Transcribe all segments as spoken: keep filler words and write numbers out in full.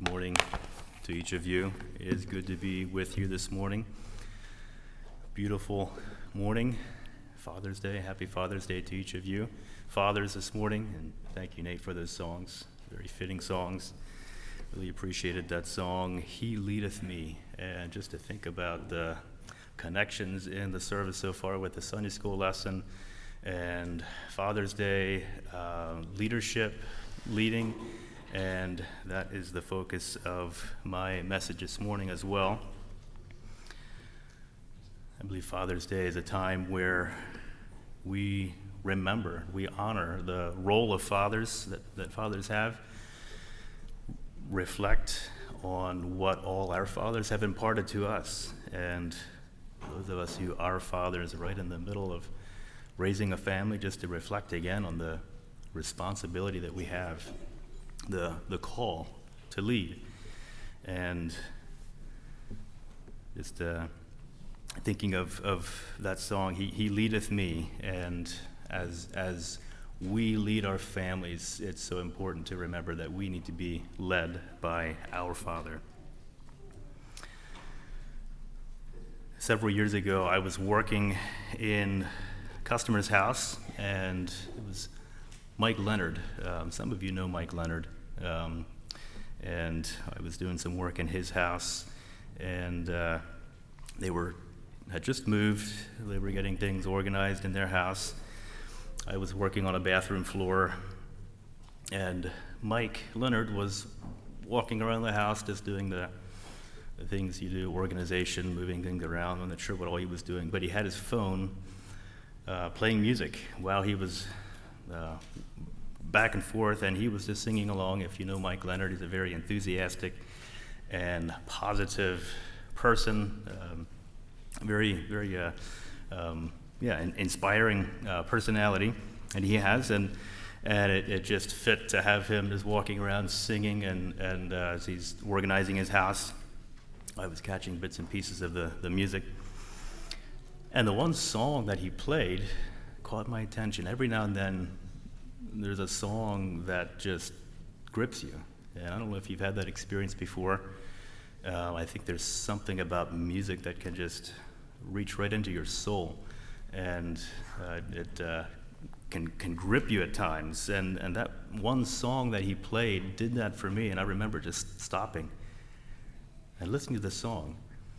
Good morning to each of you. It is good to be with you this morning. Beautiful morning, Father's Day. Happy Father's Day to each of you. Fathers this morning, and thank you, Nate, for those songs. Very fitting songs. Really appreciated that song, He Leadeth Me. And just to think about the connections in the service so far with the Sunday school lesson and Father's Day, uh, leadership, leading, and that is the focus of my message this morning as well. I believe Father's Day is a time where we remember, we honor the role of fathers that, that fathers have, reflect on what all our fathers have imparted to us, and those of us who are fathers right in the middle of raising a family, just to reflect again on the responsibility that we have, the the call to lead. And just uh, thinking of, of that song, he, he leadeth me, and as as we lead our families, it's so important to remember that we need to be led by our Father. Several years ago, I was working in a customer's house, and it was Mike Leonard. Um, some of you know Mike Leonard. Um, and I was doing some work in his house, and uh, they were had just moved. They were getting things organized in their house. I was working on a bathroom floor, and Mike Leonard was walking around the house just doing the, the things you do, organization, moving things around. I'm not sure what all he was doing, but he had his phone uh, playing music while he was uh, back and forth, and he was just singing along. If you know Mike Leonard, he's a very enthusiastic and positive person, um, very, very, uh, um, yeah, in, inspiring uh, personality, and he has, and and it, it just fit to have him just walking around singing, and and uh, as he's organizing his house, I was catching bits and pieces of the, the music, and the one song that he played caught my attention. Every now and then, there's a song that just grips you, and I don't know if you've had that experience before. Uh, I think there's something about music that can just reach right into your soul, and uh, it uh, can can grip you at times. And, and that one song that he played did that for me, and I remember just stopping and listening to the song.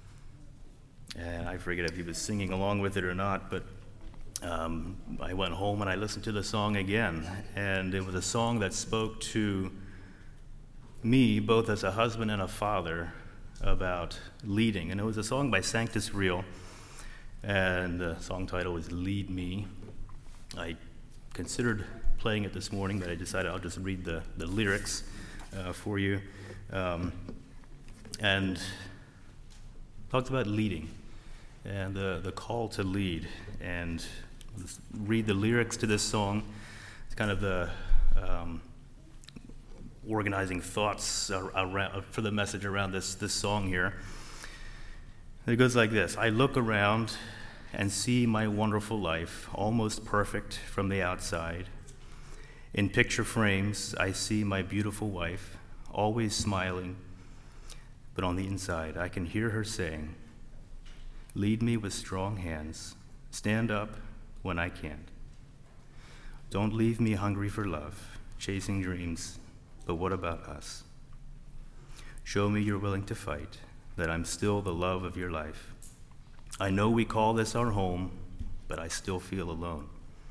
And I forget if he was singing along with it or not, but um, I went home and I listened to the song again, and it was a song that spoke to me both as a husband and a father about leading. And it was a song by Sanctus Real, and the song title was Lead Me. I considered playing it this morning, but I decided I'll just read the, the lyrics uh, for you. Um, and talks about leading and the, the call to lead. And let's read the lyrics to this song. It's kind of the um, organizing thoughts around, for the message around this, this song here. It goes like this. I look around and see my wonderful life, almost perfect from the outside. In picture frames, I see my beautiful wife, always smiling, but on the inside, I can hear her saying, lead me with strong hands, stand up when I can't. Don't leave me hungry for love, chasing dreams, but what about us? Show me you're willing to fight, that I'm still the love of your life. I know we call this our home, but I still feel alone.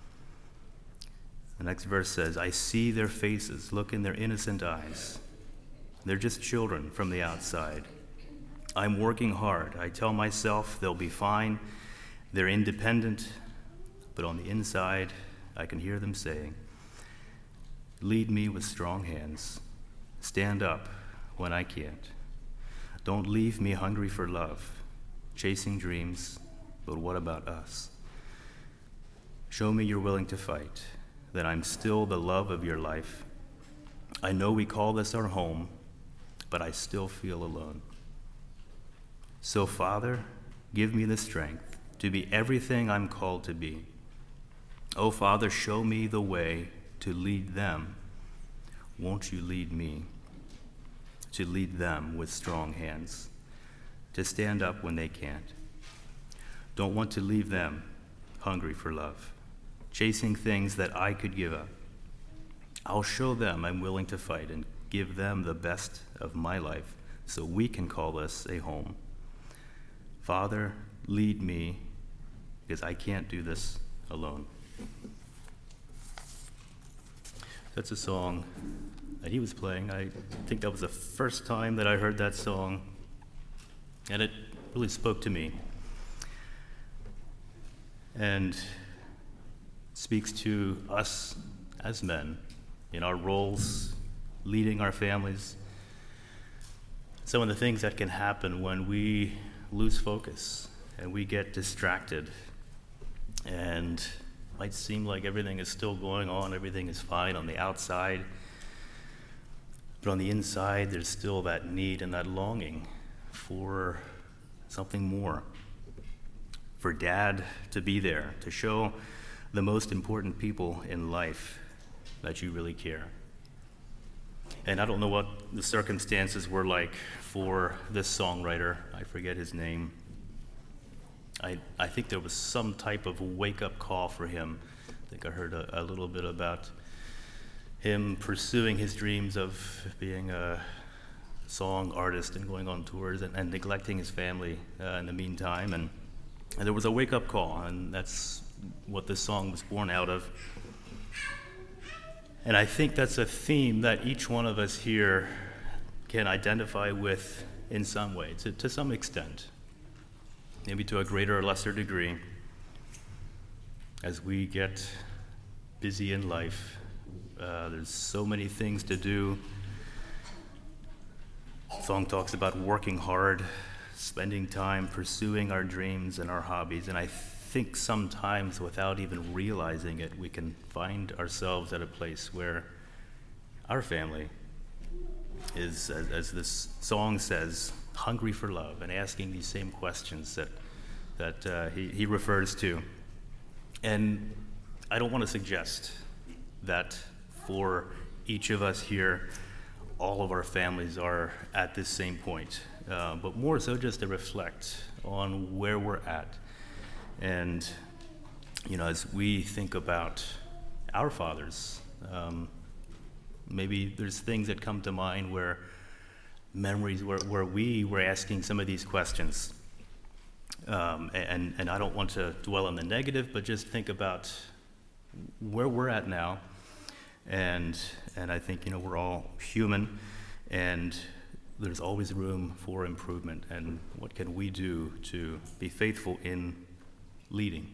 The next verse says, I see their faces, look in their innocent eyes. They're just children from the outside. I'm working hard. I tell myself they'll be fine. They're independent, but on the inside, I can hear them saying, lead me with strong hands. Stand up when I can't. Don't leave me hungry for love, chasing dreams, but what about us? Show me you're willing to fight, that I'm still the love of your life. I know we call this our home, but I still feel alone. So, Father, give me the strength to be everything I'm called to be. Oh, Father, show me the way to lead them. Won't you lead me? to lead them with strong hands, to stand up when they can't. Don't want to leave them hungry for love, chasing things that I could give up. I'll show them I'm willing to fight and give them the best of my life so we can call this a home. Father, lead me, because I can't do this alone. That's a song that he was playing. I think that was the first time that I heard that song, and it really spoke to me. And speaks to us as men in our roles, leading our families. Some of the things that can happen when we lose focus and we get distracted, and it might seem like everything is still going on, everything is fine on the outside, but on the inside there's still that need and that longing for something more, for Dad to be there, to show the most important people in life that you really care. And I don't know what the circumstances were like for this songwriter. I forget his name. I I think there was some type of wake-up call for him. I think I heard a, a little bit about him pursuing his dreams of being a song artist and going on tours and, and neglecting his family uh, in the meantime. And, and there was a wake-up call, and that's what this song was born out of. And I think that's a theme that each one of us here can identify with in some way, to, to some extent, maybe to a greater or lesser degree. As we get busy in life, uh, there's so many things to do. The song talks about working hard, spending time pursuing our dreams and our hobbies, and I think sometimes without even realizing it, we can find ourselves at a place where our family is, as, as this song says, hungry for love and asking these same questions that that uh, he, he refers to. And I don't want to suggest that for each of us here, all of our families are at this same point, uh, but more so just to reflect on where we're at. And, you know, as we think about our fathers, um, maybe there's things that come to mind where memories where, where we were asking some of these questions. Um, and, and I don't want to dwell on the negative, but just think about where we're at now. And, and I think, you know, we're all human, and there's always room for improvement. And what can we do to be faithful in leading?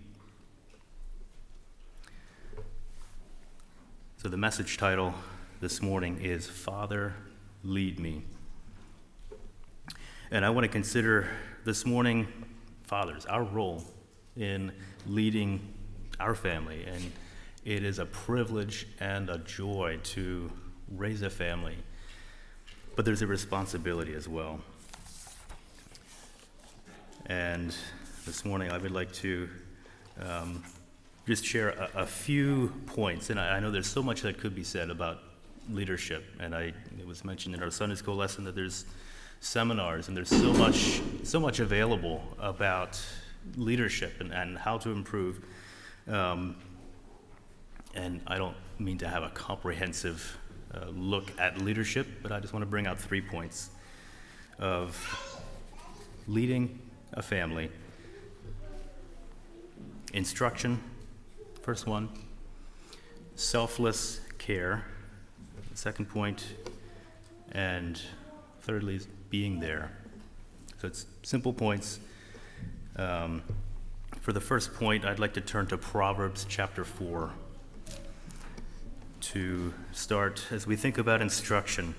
So the message title this morning is Father, Lead Me. And I want to consider this morning fathers, our role in leading our family. And it is a privilege and a joy to raise a family, but there's a responsibility as well. And this morning I would like to um, just share a, a few points. And I, I know there's so much that could be said about leadership. And I, it was mentioned in our Sunday school lesson that there's seminars and there's so much so much available about leadership and, and how to improve. Um, and I don't mean to have a comprehensive uh, look at leadership, but I just want to bring out three points of leading a family. Instruction, first one. Selfless care, second point. And thirdly is being there. So it's simple points. Um, for the first point, I'd like to turn to Proverbs chapter four to start as we think about instruction.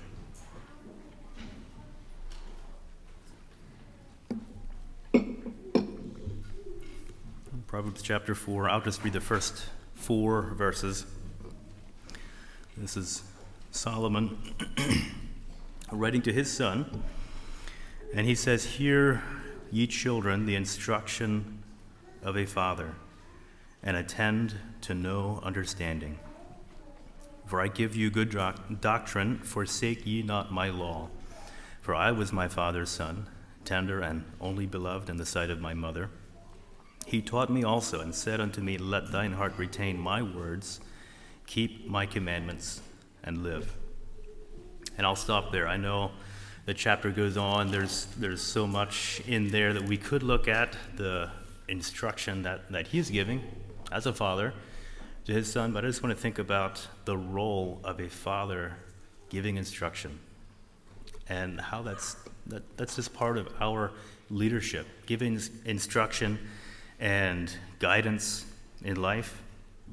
Proverbs chapter four, I'll just read the first four verses. This is Solomon writing to his son, and he says, "Hear, ye children, the instruction of a father, and attend to no understanding. For I give you good doc- doctrine, forsake ye not my law. For I was my father's son, tender and only beloved in the sight of my mother. He taught me also and said unto me, Let thine heart retain my words, keep my commandments, and live. And I'll stop there. I know the chapter goes on. There's there's so much in there that we could look at, the instruction that, that he's giving as a father to his son, but I just want to think about the role of a father giving instruction and how that's that, that's just part of our leadership, giving instruction and guidance in life.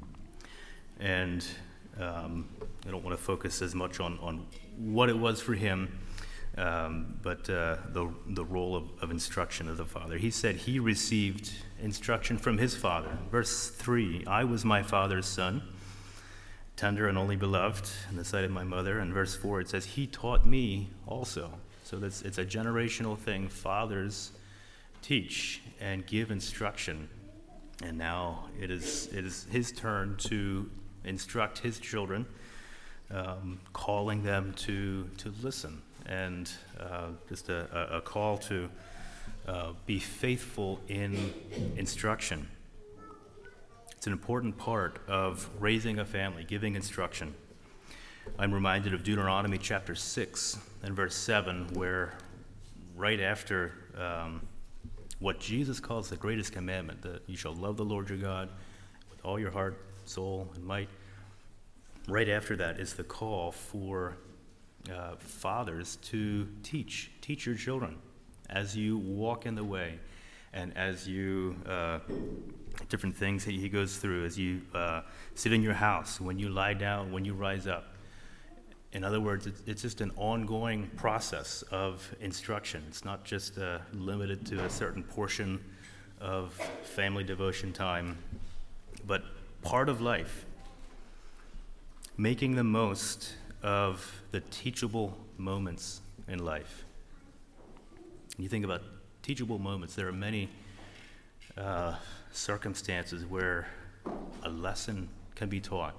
And um, I don't want to focus as much on, on what it was for him, um, but uh, the the role of, of instruction as a father. He said he received instruction from his father. Verse three, I was my father's son, tender and only beloved in the sight of my mother. And verse four, it says, he taught me also. So that's, it's a generational thing. Fathers teach and give instruction. And now it is it is his turn to instruct his children, um, calling them to to listen, and uh, just a, a call to uh, be faithful in instruction. It's an important part of raising a family, giving instruction. I'm reminded of Deuteronomy chapter six and verse seven, where right after um, what Jesus calls the greatest commandment, that you shall love the Lord your God with all your heart, soul, and might. Right after that is the call for uh, fathers to teach. Teach your children as you walk in the way, and as you, uh, different things that he goes through, as you uh, sit in your house, when you lie down, when you rise up. In other words, it's, it's just an ongoing process of instruction. It's not just uh, limited to a certain portion of family devotion time, but part of life. Making the most of the teachable moments in life. When you think about teachable moments, there are many uh, circumstances where a lesson can be taught.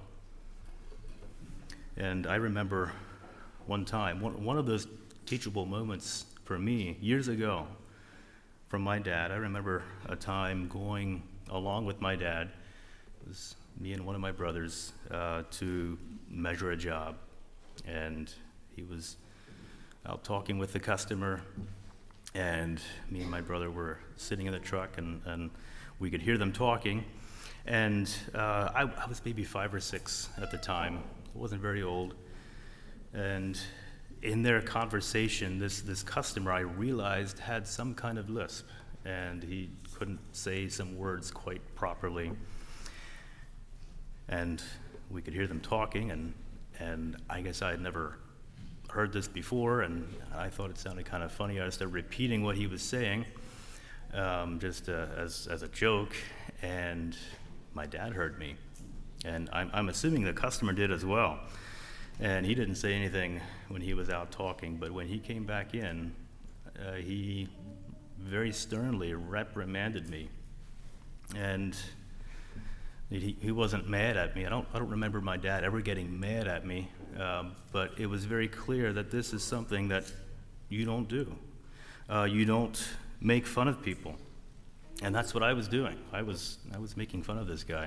And I remember one time, one, one of those teachable moments for me years ago from my dad. I remember a time going along with my dad, it was me and one of my brothers, uh, to measure a job. And he was out talking with the customer, and me and my brother were sitting in the truck, and, and we could hear them talking. And uh, I, I was maybe five or six at the time. I wasn't very old. And in their conversation, this, this customer, I realized, had some kind of lisp, and he couldn't say some words quite properly. And we could hear them talking, and, and I guess I had never heard this before, and I thought it sounded kind of funny. I started repeating what he was saying, um, just uh, as, as a joke, and my dad heard me. And I'm, I'm assuming the customer did as well. And he didn't say anything when he was out talking, but when he came back in, uh, he very sternly reprimanded me. And he, he wasn't mad at me. I don't, I don't remember my dad ever getting mad at me, um, but it was very clear that this is something that you don't do. Uh, you don't make fun of people. And that's what I was doing. I was, I was making fun of this guy.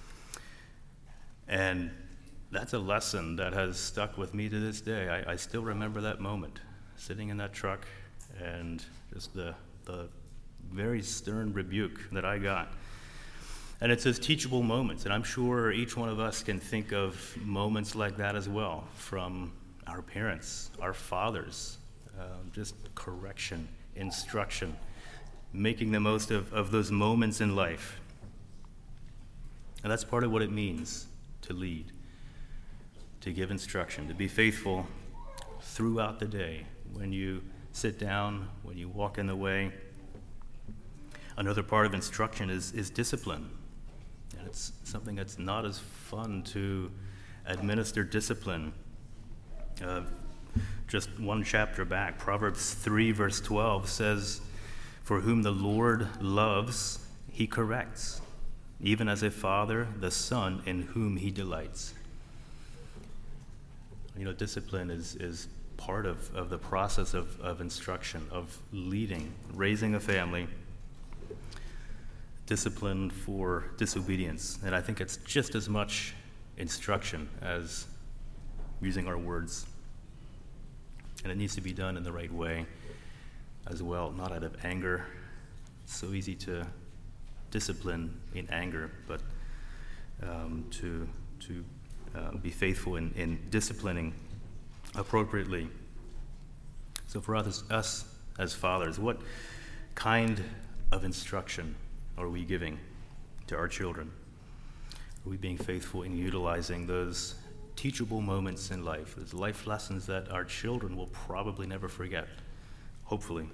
And that's a lesson that has stuck with me to this day. I, I still remember that moment, sitting in that truck, and just the the very stern rebuke that I got. And it says teachable moments, and I'm sure each one of us can think of moments like that as well, from our parents, our fathers, uh, just correction, instruction, making the most of, of those moments in life. And that's part of what it means to lead, to give instruction, to be faithful throughout the day, when you sit down, when you walk in the way. Another part of instruction is, is discipline. And it's something that's not as fun to administer discipline. Uh, just one chapter back, Proverbs three, verse twelve says, "For whom the Lord loves, he corrects, even as a father the son in whom he delights." You know, discipline is, is part of, of the process of, of instruction, of leading, raising a family, discipline for disobedience. And I think it's just as much instruction as using our words. And it needs to be done in the right way as well, not out of anger. It's so easy to discipline in anger, but um, to to uh, be faithful in, in disciplining appropriately. So for us, us as fathers, what kind of instruction are we giving to our children? Are we being faithful in utilizing those teachable moments in life, those life lessons that our children will probably never forget, hopefully?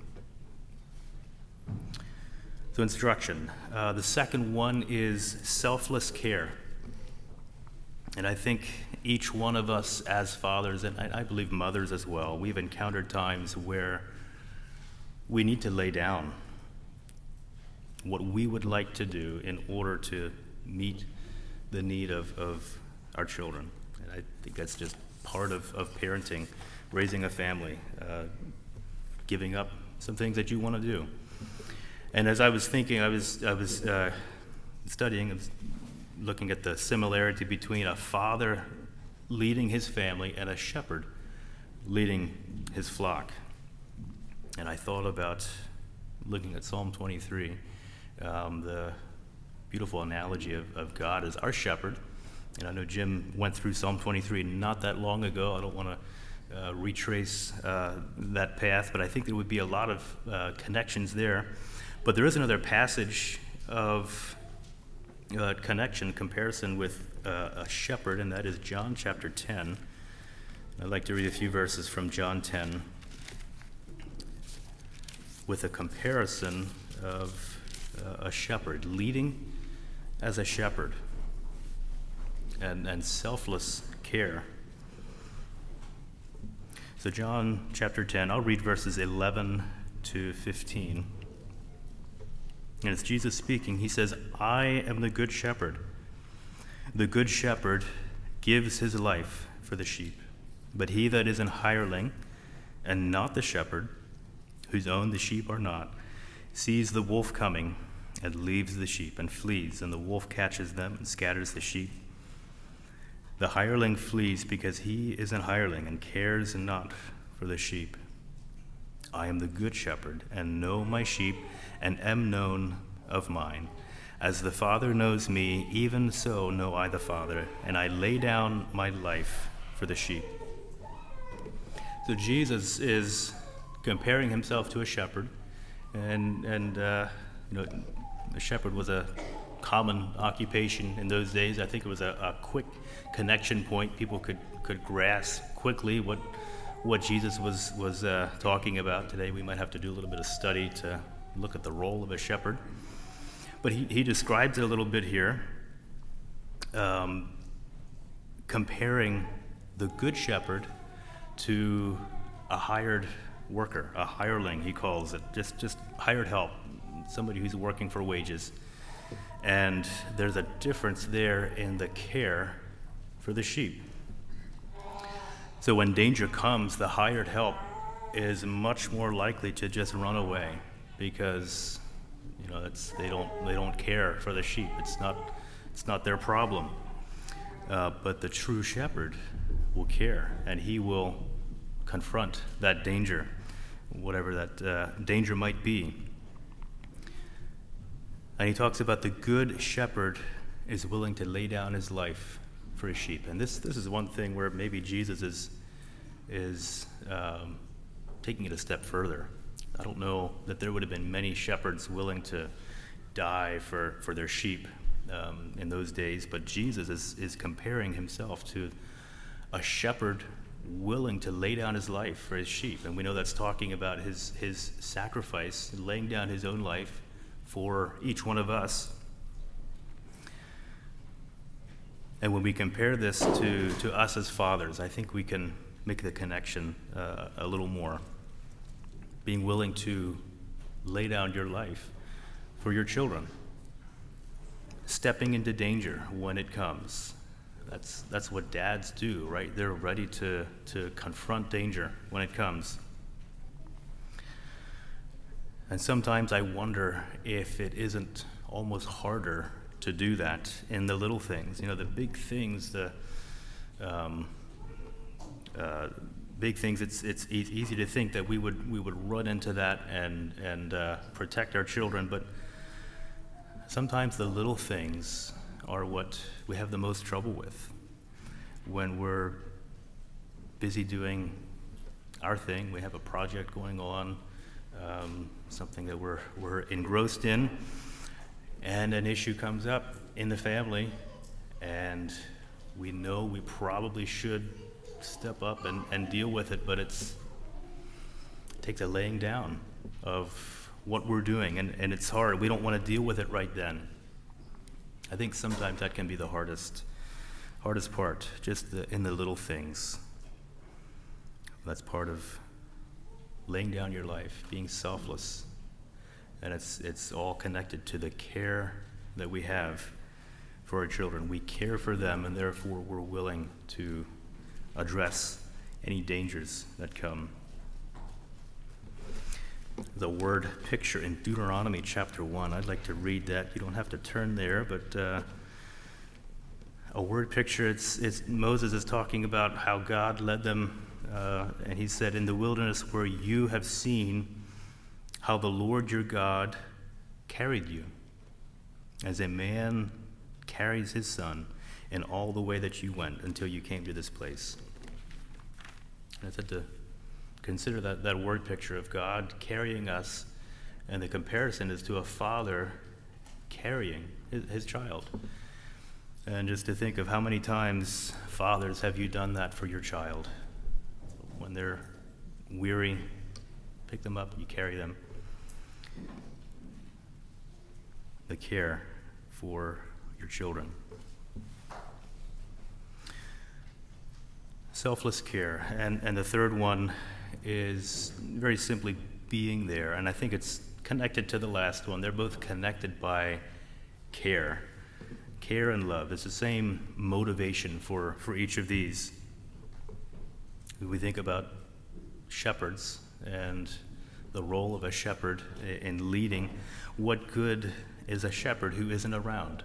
So instruction. Uh, the second one is selfless care. And I think each one of us as fathers, and I, I believe mothers as well, we've encountered times where we need to lay down what we would like to do in order to meet the need of, of our children. And I think that's just part of, of parenting, raising a family, uh, giving up some things that you want to do. And as I was thinking, I was I was uh, studying, I was looking at the similarity between a father leading his family and a shepherd leading his flock. And I thought about looking at Psalm twenty-three, um, the beautiful analogy of, of God as our shepherd. And I know Jim went through Psalm twenty-three not that long ago. I don't want to uh, retrace uh, that path, but I think there would be a lot of uh, connections there. But there is another passage of uh, connection, comparison with uh, a shepherd, and that is John chapter ten. I'd like to read a few verses from John ten with a comparison of uh, a shepherd leading as a shepherd and, and selfless care. So John chapter ten, I'll read verses eleven to fifteen. And it's Jesus speaking. He says, I am the good shepherd. The good shepherd gives his life for the sheep. But he that is an hireling, and not the shepherd, whose own the sheep are not, sees the wolf coming, and leaves the sheep, and flees, and the wolf catches them, and scatters the sheep. The hireling flees because he is an hireling, and cares not for the sheep. I am the good shepherd, and know my sheep, and am known of mine. As the Father knows me, even so know I the Father, and I lay down my life for the sheep. So Jesus is comparing himself to a shepherd, and and uh, you know, a shepherd was a common occupation in those days. I think it was a, a quick connection point. People could, could grasp quickly what what Jesus was was uh, talking about. Today we might have to do a little bit of study to look at the role of a shepherd. But he, he describes it a little bit here, um, comparing the good shepherd to a hired worker, a hireling he calls it, just, just hired help, somebody who's working for wages. And there's a difference there in the care for the sheep. So when danger comes, the hired help is much more likely to just run away because, you know, it's, they don't they don't care for the sheep. It's not it's not their problem. Uh, but the true shepherd will care, and he will confront that danger, whatever that uh, danger might be. And he talks about the good shepherd is willing to lay down his life for his sheep. And this this is one thing where maybe Jesus is is um, taking it a step further. I don't know that there would have been many shepherds willing to die for, for their sheep um, in those days, but Jesus is, is comparing himself to a shepherd willing to lay down his life for his sheep. And we know that's talking about his, his sacrifice, laying down his own life for each one of us. And when we compare this to, to us as fathers, I think we can make the connection uh, a little more. Being willing to lay down your life for your children. Stepping into danger when it comes. That's that's what dads do, right? They're ready to to confront danger when it comes. And sometimes I wonder if it isn't almost harder to do that in the little things. You know, the big things, the um, uh, big things. It's it's e- easy to think that we would we would run into that and and uh, protect our children, but sometimes the little things are what we have the most trouble with when we're busy doing our thing. We have a project going on, um, something that we're we're engrossed in, and an issue comes up in the family, and we know we probably should step up and, and deal with it, but it's it takes a laying down of what we're doing, and, and it's hard. We don't want to deal with it right then. I think sometimes that can be the hardest hardest part, just the, in the little things. That's part of laying down your life, being selfless, and it's it's all connected to the care that we have for our children. We care for them, and therefore we're willing to address any dangers that come. The word picture in Deuteronomy chapter one. I'd like to read that. You don't have to turn there, but uh, a word picture, it's, it's Moses is talking about how God led them, uh, and he said, in the wilderness where you have seen how the Lord your God carried you, as a man carries his son in all the way that you went until you came to this place. And I said to consider that, that word picture of God carrying us, and the comparison is to a father carrying his, his child. And just to think of how many times, fathers, have you done that for your child? When they're weary, pick them up, you carry them. The care for your children. Selfless care. And, and the third one is very simply being there. And I think it's connected to the last one. They're both connected by care. Care and love. It's the same motivation for, for each of these. We think about shepherds and the role of a shepherd in leading. What good is a shepherd who isn't around?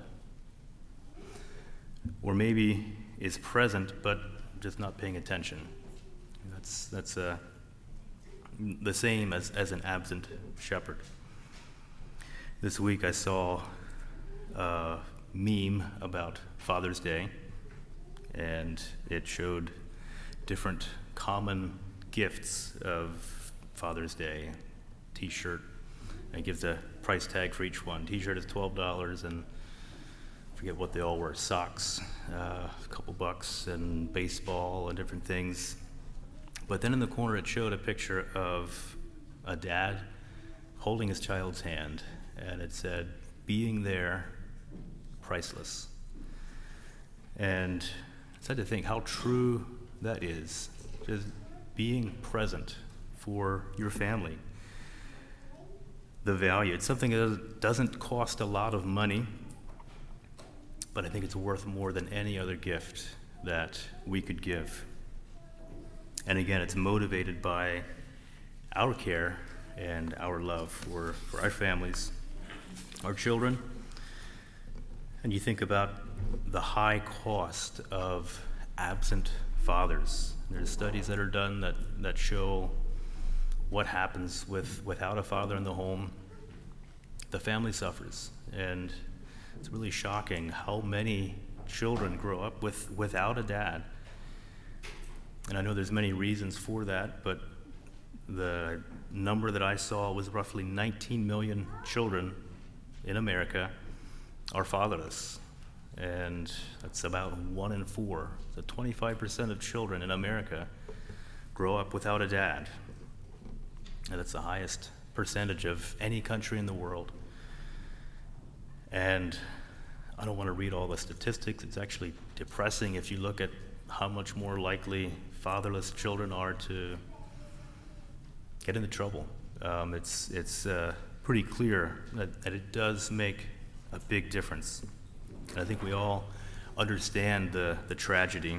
Or maybe is present but just not paying attention. That's that's uh, the same as, as an absent shepherd. This week I saw a meme about Father's Day, and it showed different common gifts of Father's Day. T-shirt, it gives a price tag for each one. T-shirt is twelve dollars, and I forget what they all were. Socks, uh, a couple bucks, and baseball and different things. But then in the corner it showed a picture of a dad holding his child's hand, and it said, being there, priceless. And I had to think how true that is, just being present for your family. The value, it's something that doesn't cost a lot of money, but I think it's worth more than any other gift that we could give. And again, it's motivated by our care and our love for, for our families, our children. And you think about the high cost of absent fathers. There's studies that are done that, that show what happens with without a father in the home. The family suffers, and it's really shocking how many children grow up with without a dad. And I know there's many reasons for that, but the number that I saw was roughly nineteen million children in America are fatherless. And that's about one in four. So twenty-five percent of children in America grow up without a dad. And that's the highest percentage of any country in the world. And I don't want to read all the statistics. It's actually depressing if you look at how much more likely fatherless children are to get into trouble. Um, it's it's uh, pretty clear that, that it does make a big difference. And I think we all understand the, the tragedy.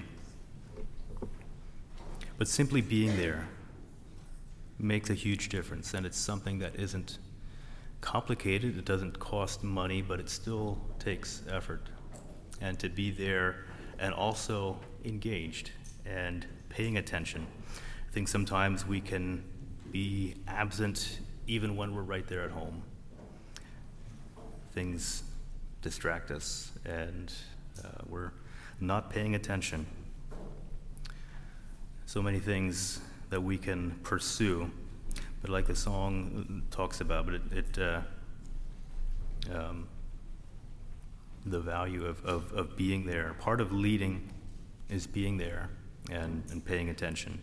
But simply being there makes a huge difference, and it's something that isn't complicated. It doesn't cost money, but it still takes effort. And to be there and also engaged and paying attention. I think sometimes we can be absent even when we're right there at home. Things distract us, and uh, we're not paying attention. So many things that we can pursue, but like the song talks about, but it, it uh, um, the value of, of, of being there. Part of leading is being there and, and paying attention.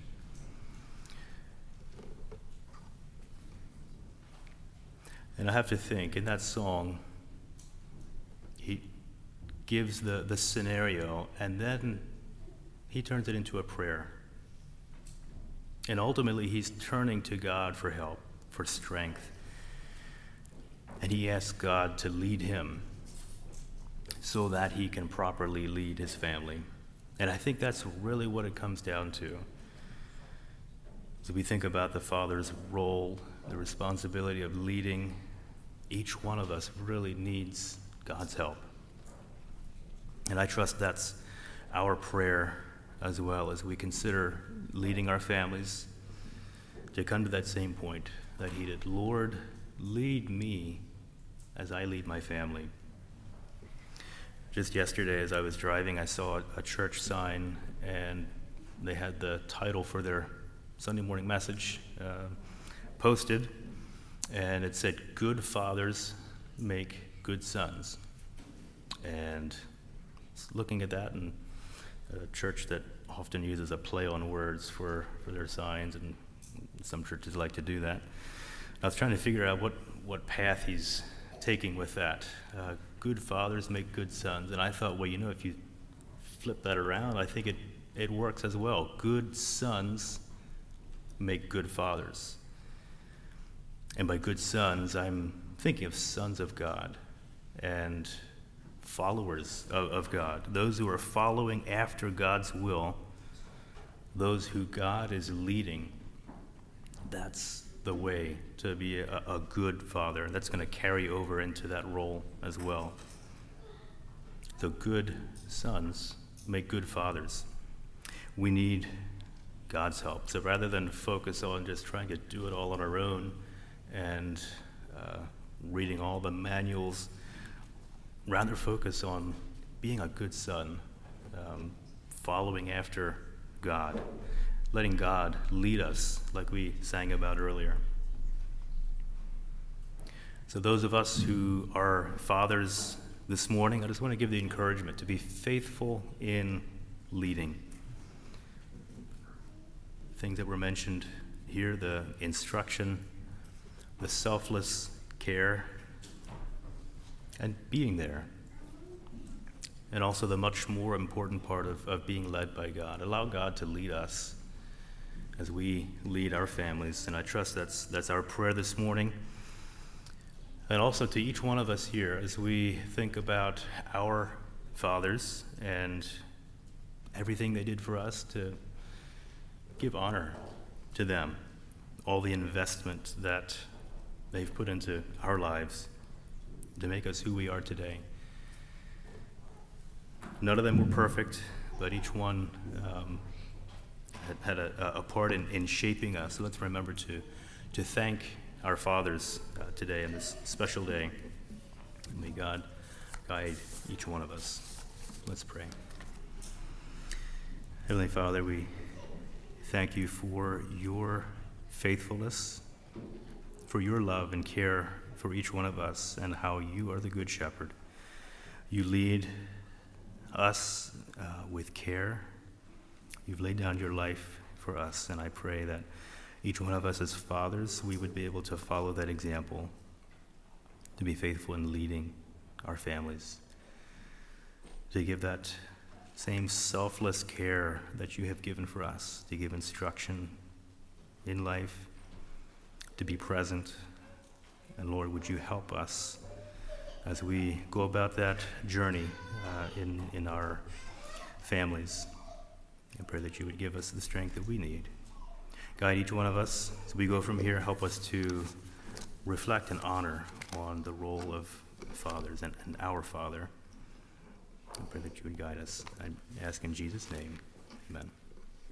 And I have to think, in that song, he gives the, the scenario, and then he turns it into a prayer. And ultimately, he's turning to God for help, for strength. And he asks God to lead him so that he can properly lead his family. And I think that's really what it comes down to. As we think about the father's role, the responsibility of leading, each one of us really needs God's help. And I trust that's our prayer as well as we consider leading our families, to come to that same point that he did. Lord, lead me as I lead my family. Just yesterday, as I was driving, I saw a church sign, and they had the title for their Sunday morning message uh, posted, and it said, "Good fathers make good sons." And looking at that, and a church that often uses a play on words for, for their signs, and some churches like to do that. I was trying to figure out what, what path he's taking with that. Uh, good fathers make good sons. And I thought, well, you know, if you flip that around, I think it, it works as well. Good sons make good fathers. And by good sons, I'm thinking of sons of God and followers of, of God, those who are following after God's will, those who God is leading. That's the way to be a, a good father. That's going to carry over into that role as well. So good sons make good fathers. We need God's help. So rather than focus on just trying to do it all on our own and uh, reading all the manuals, rather focus on being a good son, um, following after God, letting God lead us, like we sang about earlier. So those of us who are fathers this morning, I just want to give the encouragement to be faithful in leading. Things that were mentioned here, the instruction, the selfless care, and being there. And also the much more important part of, of being led by God. Allow God to lead us as we lead our families. And I trust that's that's our prayer this morning. And also to each one of us here as we think about our fathers and everything they did for us, to give honor to them, all the investment that they've put into our lives to make us who we are today. None of them were perfect, but each one um, had, had a, a part in, in shaping us. So let's remember to, to thank our fathers uh, today on this special day. May God guide each one of us. Let's pray. Heavenly Father, we thank you for your faithfulness, for your love and care for each one of us, and how you are the good shepherd. You lead us uh, with care. You've laid down your life for us, and I pray that each one of us as fathers, we would be able to follow that example, to be faithful in leading our families, to give that same selfless care that you have given for us, to give instruction in life, to be present. And Lord, would you help us as we go about that journey uh, in, in our families. I pray that you would give us the strength that we need. Guide each one of us as we go from here. Help us to reflect and honor on the role of fathers and, and our Father. I pray that you would guide us. I ask in Jesus' name, amen.